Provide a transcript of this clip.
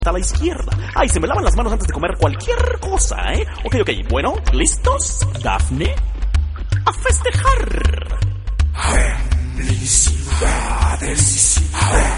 a la izquierda. Ay, se me lavan las manos antes de comer cualquier cosa, ¿eh? Ok, bueno, ¿listos? Daphne, a festejar. Felicidades.